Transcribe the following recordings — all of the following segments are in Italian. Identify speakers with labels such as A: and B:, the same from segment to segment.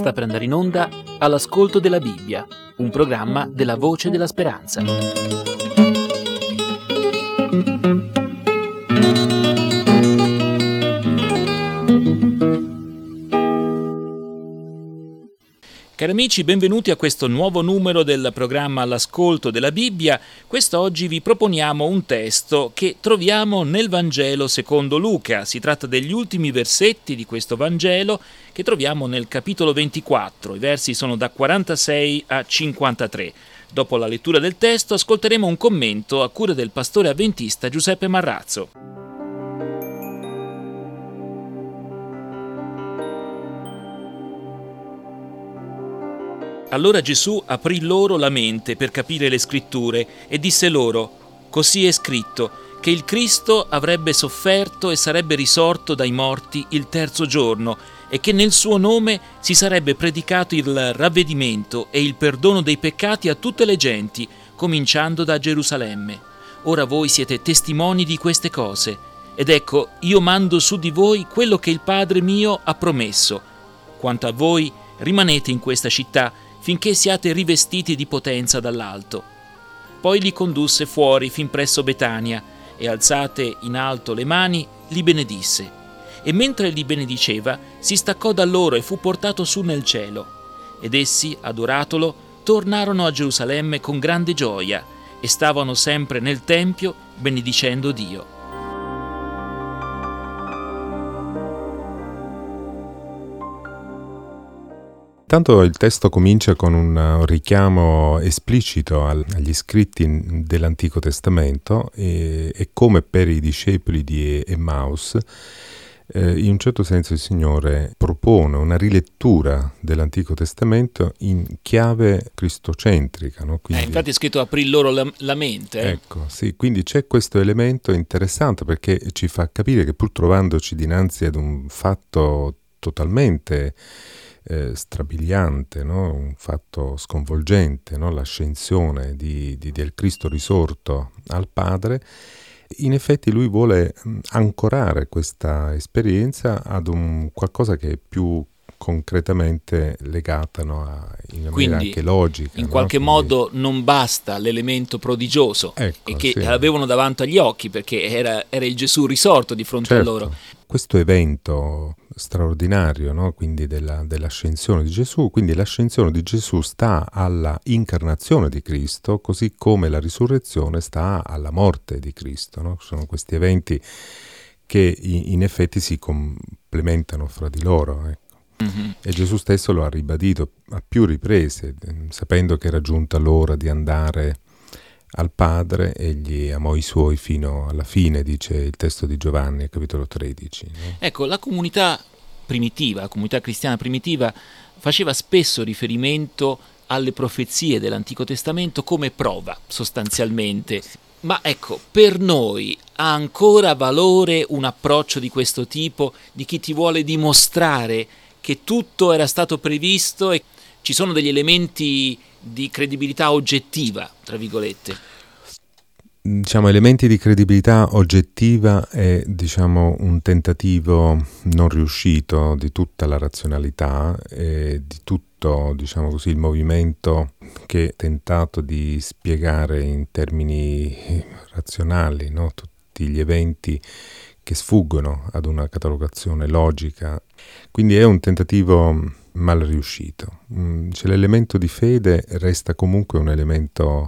A: sta per andare in onda All'ascolto della Bibbia, un programma della Voce della Speranza. Cari amici, benvenuti a questo nuovo numero del programma All'ascolto della Bibbia. Quest'oggi vi proponiamo un testo che troviamo nel Vangelo secondo Luca. Si tratta degli ultimi versetti di questo Vangelo che troviamo nel capitolo 24. I versi sono da 46 a 53. Dopo la lettura del testo ascolteremo un commento a cura del pastore avventista Giuseppe Marrazzo. Allora Gesù aprì loro la mente per capire le scritture e disse loro: «Così è scritto, che il Cristo avrebbe sofferto e sarebbe risorto dai morti il terzo giorno, e che nel suo nome si sarebbe predicato il ravvedimento e il perdono dei peccati a tutte le genti, cominciando da Gerusalemme. Ora voi siete testimoni di queste cose, ed ecco, io mando su di voi quello che il Padre mio ha promesso. Quanto a voi, rimanete in questa città, finché siate rivestiti di potenza dall'alto». Poi li condusse fuori fin presso Betania e, alzate in alto le mani, li benedisse. E mentre li benediceva, si staccò da loro e fu portato su nel cielo. Ed essi, adoratolo, tornarono a Gerusalemme con grande gioia e stavano sempre nel Tempio benedicendo Dio.
B: Intanto il testo comincia con un richiamo esplicito agli scritti dell'Antico Testamento e come per i discepoli di Emmaus, in un certo senso il Signore propone una rilettura dell'Antico Testamento in chiave cristocentrica, no? Quindi,
A: infatti è scritto aprì loro la mente.
B: Ecco, sì, quindi c'è questo elemento interessante perché ci fa capire che pur trovandoci dinanzi ad un fatto totalmente strabiliante, no? Un fatto sconvolgente, no? L'ascensione del Cristo risorto al Padre, in effetti lui vuole ancorare questa esperienza ad un qualcosa che è più concretamente legata, no? In una maniera anche logica.
A: In qualche modo non basta l'elemento prodigioso,
B: ecco,
A: e che
B: sì,
A: avevano davanti agli occhi, perché era il Gesù risorto di fronte a loro.
B: Questo evento straordinario, no? Quindi dell'ascensione di Gesù, quindi l'ascensione di Gesù sta alla incarnazione di Cristo, così come la risurrezione sta alla morte di Cristo, no? Sono questi eventi che in effetti si complementano fra di loro, ecco. Mm-hmm. E Gesù stesso lo ha ribadito a più riprese, sapendo che era giunta l'ora di andare al Padre, egli amò i suoi fino alla fine, dice il testo di Giovanni, capitolo 13. No?
A: Ecco, la comunità cristiana primitiva, faceva spesso riferimento alle profezie dell'Antico Testamento come prova, sostanzialmente. Ma ecco, per noi ha ancora valore un approccio di questo tipo, di chi ti vuole dimostrare che tutto era stato previsto e ci sono degli elementi di credibilità oggettiva, tra virgolette?
B: Diciamo, elementi di credibilità oggettiva è, diciamo, un tentativo non riuscito di tutta la razionalità e di tutto, diciamo così, il movimento che ha tentato di spiegare in termini razionali, no? Tutti gli eventi che sfuggono ad una catalogazione logica. Quindi è un tentativo mal riuscito. L'elemento di fede resta comunque un elemento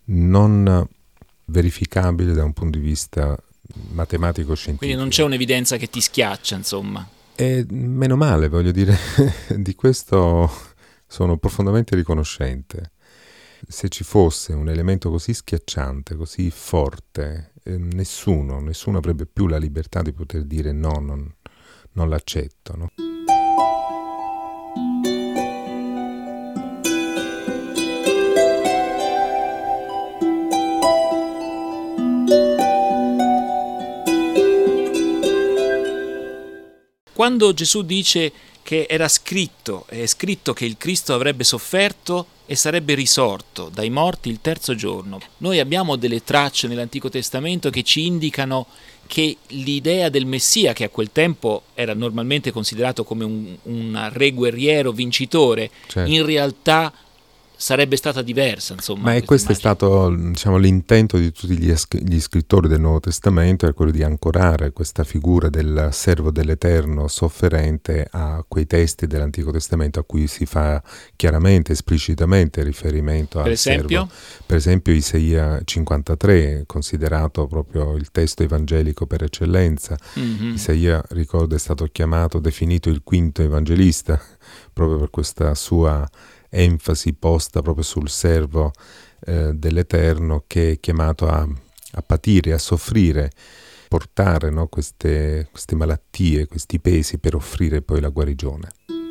B: non verificabile da un punto di vista matematico-scientifico.
A: Quindi non c'è un'evidenza che ti schiaccia, insomma.
B: E meno male, voglio dire, di questo sono profondamente riconoscente. Se ci fosse un elemento così schiacciante, così forte, nessuno avrebbe più la libertà di poter dire no, non l'accetto, no?
A: Quando Gesù dice che è scritto che il Cristo avrebbe sofferto e sarebbe risorto dai morti il terzo giorno, noi abbiamo delle tracce nell'Antico Testamento che ci indicano che l'idea del Messia, che a quel tempo era normalmente considerato come un re guerriero vincitore,
B: certo,
A: in realtà sarebbe stata diversa, insomma.
B: Ma questo è stato, diciamo, l'intento di tutti gli scrittori del Nuovo Testamento, è quello di ancorare questa figura del servo dell'Eterno sofferente a quei testi dell'Antico Testamento a cui si fa chiaramente, esplicitamente riferimento al servo. Per esempio Isaia 53, considerato proprio il testo evangelico per eccellenza. Isaia, ricordo, è stato definito il quinto evangelista, proprio per questa sua enfasi posta proprio sul servo dell'Eterno, che è chiamato a patire, a soffrire, portare, no, queste malattie, questi pesi per offrire poi la guarigione.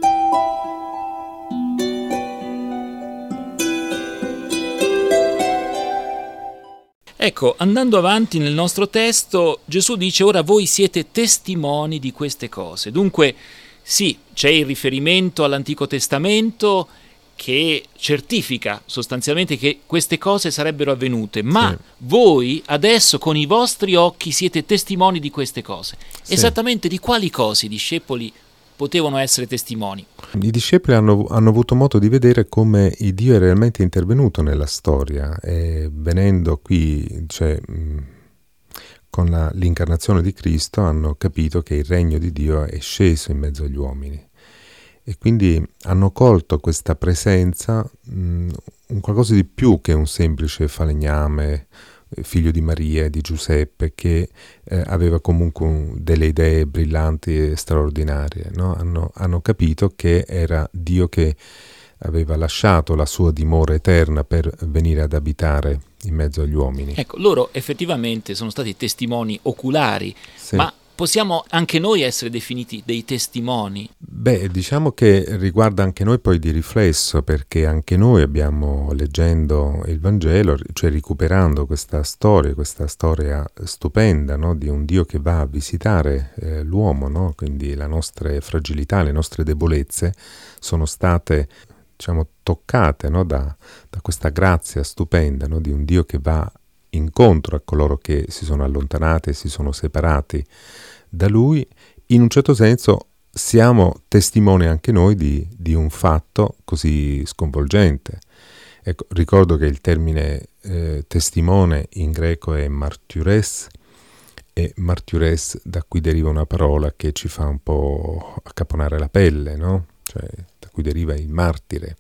A: Ecco, andando avanti nel nostro testo, Gesù dice: ora voi siete testimoni di queste cose. Dunque, sì, c'è il riferimento all'Antico Testamento che certifica sostanzialmente che queste cose sarebbero avvenute, ma sì, voi adesso con i vostri occhi siete testimoni di queste cose. Sì. Esattamente di quali cose i discepoli potevano essere testimoni?
B: I discepoli hanno avuto modo di vedere come il Dio è realmente intervenuto nella storia, e venendo qui, con l'incarnazione di Cristo, hanno capito che il regno di Dio è sceso in mezzo agli uomini. E quindi hanno colto questa presenza, un qualcosa di più che un semplice falegname, figlio di Maria e di Giuseppe, che aveva comunque delle idee brillanti e straordinarie, no? Hanno capito che era Dio che aveva lasciato la sua dimora eterna per venire ad abitare in mezzo agli uomini.
A: Ecco, loro effettivamente sono stati testimoni oculari,
B: sì,
A: ma possiamo anche noi essere definiti dei testimoni?
B: Beh, diciamo che riguarda anche noi poi di riflesso, perché anche noi abbiamo, leggendo il Vangelo, cioè recuperando questa storia stupenda, no? Di un Dio che va a visitare l'uomo, no? Quindi le nostre fragilità, le nostre debolezze sono state, diciamo, toccate, no? da questa grazia stupenda, no? Di un Dio che va incontro a coloro che si sono allontanati e si sono separati da Lui. In un certo senso siamo testimoni anche noi di un fatto così sconvolgente. Ecco, ricordo che il termine testimone in greco è martyres, e martyres da cui deriva una parola che ci fa un po' accaponare la pelle, no? Cioè, da cui deriva il martire.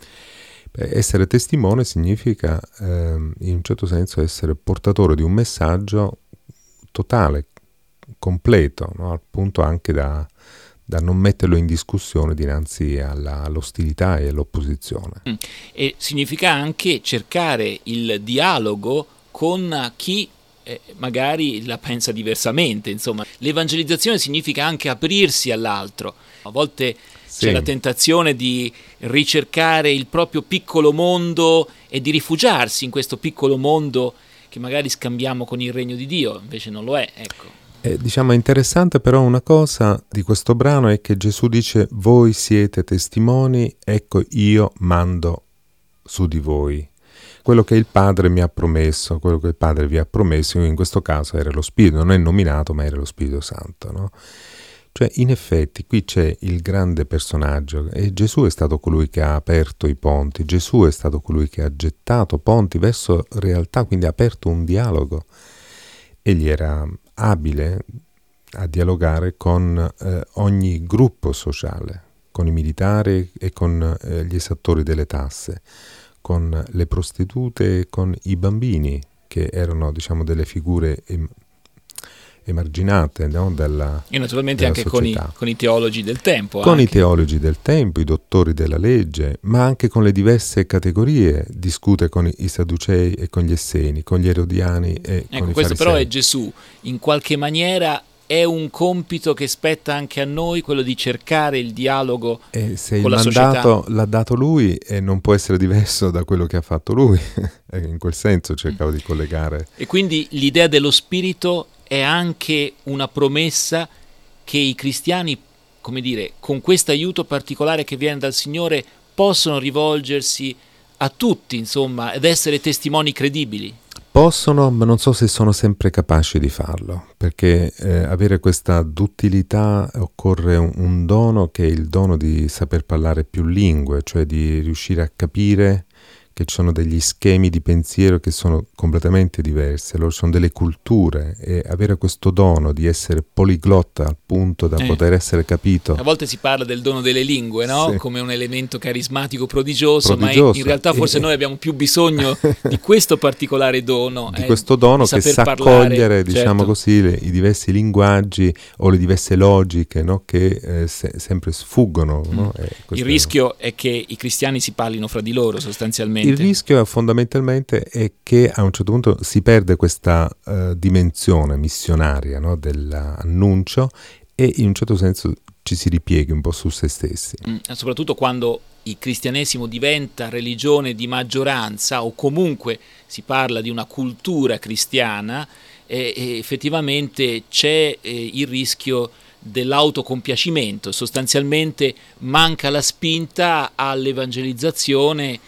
B: Essere testimone significa in un certo senso essere portatore di un messaggio totale, completo, no? Al punto anche da non metterlo in discussione dinanzi all'ostilità e all'opposizione.
A: E significa anche cercare il dialogo con chi magari la pensa diversamente, insomma. L'evangelizzazione significa anche aprirsi all'altro. A volte c'è la tentazione di ricercare il proprio piccolo mondo e di rifugiarsi in questo piccolo mondo che magari scambiamo con il regno di Dio, invece non lo è, ecco.
B: Diciamo, è interessante però una cosa di questo brano è che Gesù dice: voi siete testimoni, ecco io mando su di voi. Quello che il Padre mi ha promesso, quello che il Padre vi ha promesso, in questo caso era lo Spirito, non è nominato ma era lo Spirito Santo, no? Cioè, in effetti, qui c'è il grande personaggio, e Gesù è stato colui che ha aperto i ponti, Gesù è stato colui che ha gettato ponti verso realtà, quindi ha aperto un dialogo. Egli era abile a dialogare con ogni gruppo sociale, con i militari e con gli esattori delle tasse, con le prostitute e con i bambini, che erano, diciamo, delle figure emarginate, no?
A: E naturalmente anche con i teologi del tempo.
B: Con i teologi del tempo, i dottori della legge, ma anche con le diverse categorie. Discute con i Sadducei e con gli Esseni, con gli Erodiani e con i Farisei.
A: Questo però è Gesù. In qualche maniera è un compito che spetta anche a noi, quello di cercare il dialogo con la società.
B: Se il mandato l'ha dato Lui, non può essere diverso da quello che ha fatto Lui. In quel senso cercavo di collegare.
A: E quindi l'idea dello Spirito è anche una promessa che i cristiani, come dire, con questo aiuto particolare che viene dal Signore, possono rivolgersi a tutti, insomma, ed essere testimoni credibili.
B: Possono, ma non so se sono sempre capaci di farlo, perché avere questa duttilità occorre un dono che è il dono di saper parlare più lingue, cioè di riuscire a capire che ci sono degli schemi di pensiero che sono completamente diversi, allora sono delle culture, e avere questo dono di essere poliglotta al punto da poter essere capito.
A: A volte si parla del dono delle lingue, no?
B: Sì.
A: Come un elemento carismatico prodigioso, ma in realtà forse noi abbiamo più bisogno di questo particolare dono.
B: Di questo dono
A: di
B: che sa
A: parlare,
B: cogliere, diciamo
A: certo,
B: così, i diversi linguaggi o le diverse logiche, no? Che sempre sfuggono. No?
A: Il rischio è che i cristiani si parlino fra di loro sostanzialmente.
B: Il rischio fondamentalmente è che a un certo punto si perde questa dimensione missionaria, no, dell'annuncio, e in un certo senso ci si ripieghi un po' su se stessi.
A: Soprattutto quando il cristianesimo diventa religione di maggioranza, o comunque si parla di una cultura cristiana, e effettivamente c'è il rischio dell'autocompiacimento, sostanzialmente manca la spinta all'evangelizzazione.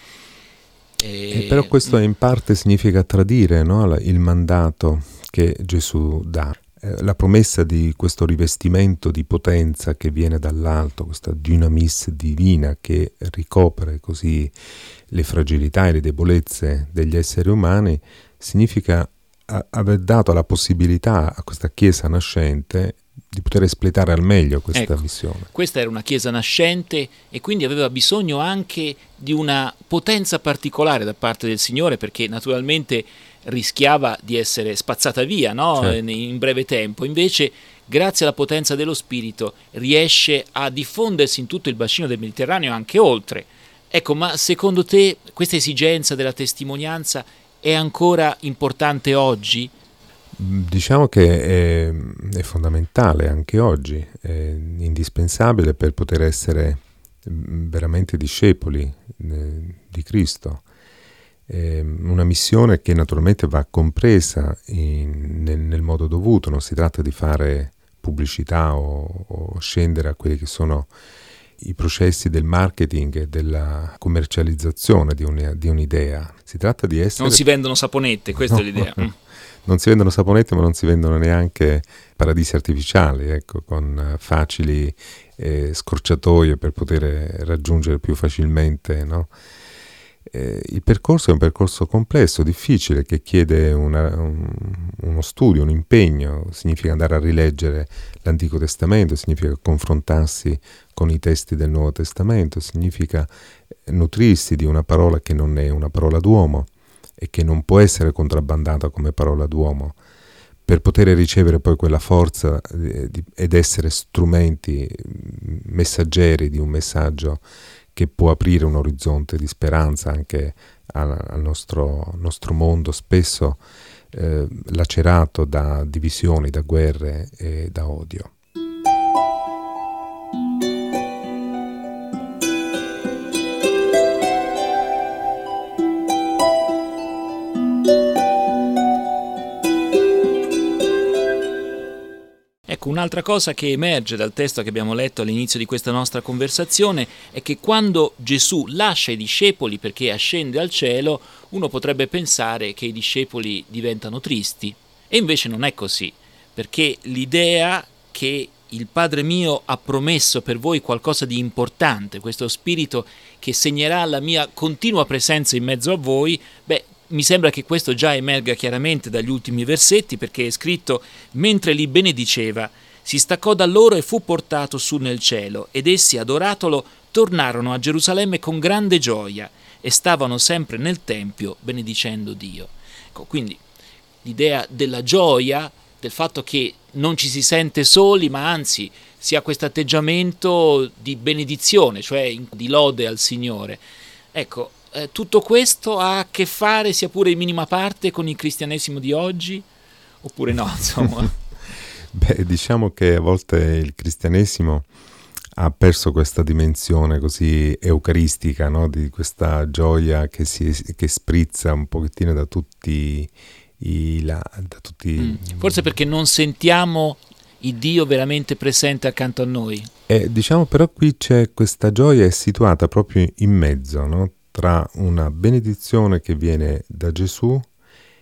B: Però questo in parte significa tradire, no? Il mandato che Gesù dà, la promessa di questo rivestimento di potenza che viene dall'alto, questa dynamis divina che ricopre così le fragilità e le debolezze degli esseri umani, significa aver dato la possibilità a questa Chiesa nascente di poter espletare al meglio questa missione.
A: Questa era una chiesa nascente e quindi aveva bisogno anche di una potenza particolare da parte del Signore, perché naturalmente rischiava di essere spazzata via, no?
B: Certo.
A: In breve tempo. Invece, grazie alla potenza dello Spirito, riesce a diffondersi in tutto il bacino del Mediterraneo e anche oltre. Ecco, ma secondo te questa esigenza della testimonianza è ancora importante oggi?
B: Diciamo che è fondamentale anche oggi, è indispensabile per poter essere veramente discepoli di Cristo. È una missione che naturalmente va compresa nel modo dovuto, non si tratta di fare pubblicità o scendere a quelli che sono i processi del marketing e della commercializzazione di un'idea. Si tratta di essere...
A: Non si vendono saponette, questa è l'idea.
B: Non si vendono saponette, ma non si vendono neanche paradisi artificiali, ecco, con facili scorciatoie per poter raggiungere più facilmente, no? Il percorso è un percorso complesso, difficile, che chiede uno studio, un impegno. Significa andare a rileggere l'Antico Testamento, significa confrontarsi con i testi del Nuovo Testamento, significa nutrirsi di una parola che non è una parola d'uomo e che non può essere contrabbandata come parola d'uomo, per poter ricevere poi quella forza ed essere strumenti messaggeri di un messaggio che può aprire un orizzonte di speranza anche al nostro mondo, spesso lacerato da divisioni, da guerre e da odio.
A: Ecco, un'altra cosa che emerge dal testo che abbiamo letto all'inizio di questa nostra conversazione è che quando Gesù lascia i discepoli perché ascende al cielo, uno potrebbe pensare che i discepoli diventano tristi. E invece non è così, perché l'idea che il Padre mio ha promesso per voi qualcosa di importante, questo spirito che segnerà la mia continua presenza in mezzo a voi, mi sembra che questo già emerga chiaramente dagli ultimi versetti, perché è scritto: mentre li benediceva, si staccò da loro e fu portato su nel cielo, ed essi, adoratolo, tornarono a Gerusalemme con grande gioia e stavano sempre nel Tempio benedicendo Dio. Ecco, quindi l'idea della gioia, del fatto che non ci si sente soli, ma anzi si ha questo atteggiamento di benedizione, cioè di lode al Signore. Ecco, tutto questo ha a che fare, sia pure in minima parte, con il cristianesimo di oggi? Oppure no, insomma?
B: Diciamo che a volte il cristianesimo ha perso questa dimensione così eucaristica, no? Di questa gioia che sprizza un pochettino da tutti
A: Forse perché non sentiamo il Dio veramente presente accanto a noi.
B: Diciamo però qui c'è questa gioia, è situata proprio in mezzo, no? Tra una benedizione che viene da Gesù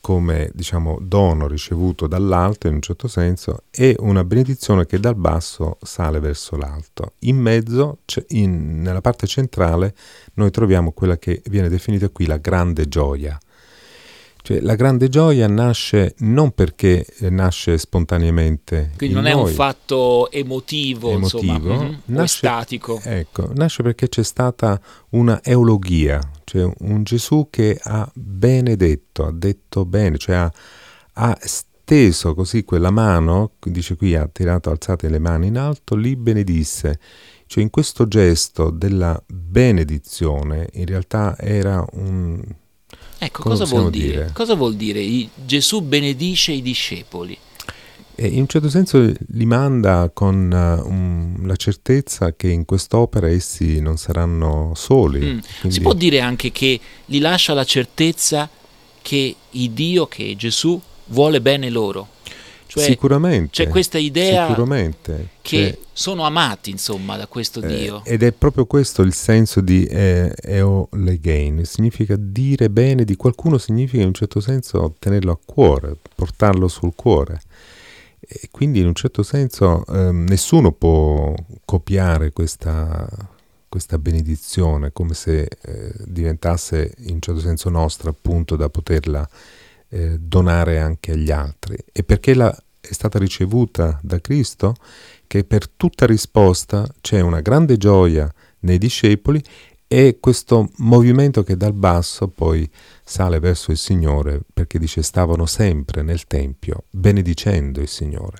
B: come diciamo dono ricevuto dall'alto in un certo senso, e una benedizione che dal basso sale verso l'alto. In mezzo, nella parte centrale, noi troviamo quella che viene definita qui la grande gioia. Cioè, la grande gioia nasce non perché nasce spontaneamente.
A: Quindi non è un fatto emotivo, insomma, o statico.
B: Ecco, nasce perché c'è stata una eulogia, cioè un Gesù che ha benedetto, ha detto bene, cioè ha steso così quella mano, dice qui, ha tirato, alzate le mani in alto, li benedisse. Cioè in questo gesto della benedizione in realtà era un...
A: Ecco, cosa vuol dire? Cosa vuol dire Gesù benedice i discepoli?
B: E in un certo senso li manda con la certezza che in quest'opera essi non saranno soli.
A: Quindi... Si può dire anche che li lascia la certezza che il Dio, che Gesù, vuole bene loro. Cioè,
B: sicuramente.
A: C'è questa idea che
B: cioè,
A: sono amati, insomma, da questo Dio.
B: Ed è proprio questo il senso di eolegein. Significa dire bene di qualcuno, significa in un certo senso tenerlo a cuore, portarlo sul cuore. E quindi in un certo senso nessuno può copiare questa benedizione come se diventasse in un certo senso nostra, appunto, da poterla donare anche agli altri. E perché è stata ricevuta da Cristo, che per tutta risposta c'è una grande gioia nei discepoli e questo movimento che dal basso poi sale verso il Signore, perché dice stavano sempre nel Tempio benedicendo il Signore.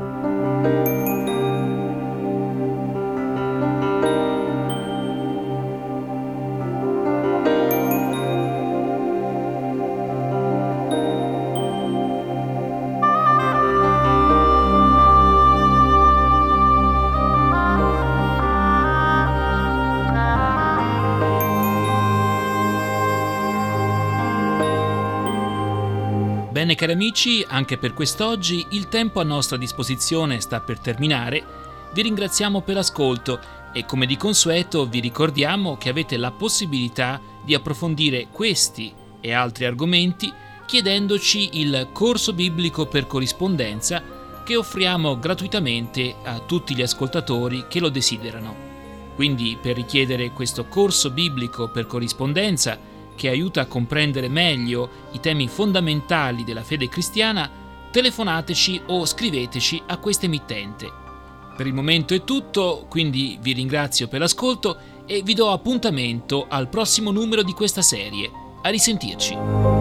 A: Bene cari amici, anche per quest'oggi il tempo a nostra disposizione sta per terminare. Vi ringraziamo per l'ascolto e come di consueto vi ricordiamo che avete la possibilità di approfondire questi e altri argomenti chiedendoci il corso biblico per corrispondenza che offriamo gratuitamente a tutti gli ascoltatori che lo desiderano. Quindi per richiedere questo corso biblico per corrispondenza che aiuta a comprendere meglio i temi fondamentali della fede cristiana, telefonateci o scriveteci a questa emittente. Per il momento è tutto, quindi vi ringrazio per l'ascolto e vi do appuntamento al prossimo numero di questa serie. A risentirci.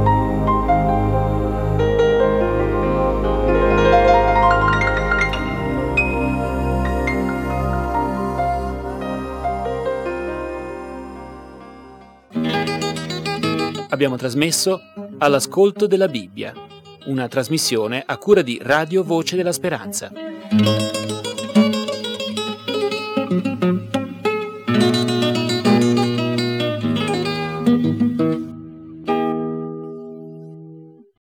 A: Abbiamo trasmesso All'ascolto della Bibbia, una trasmissione a cura di Radio Voce della Speranza.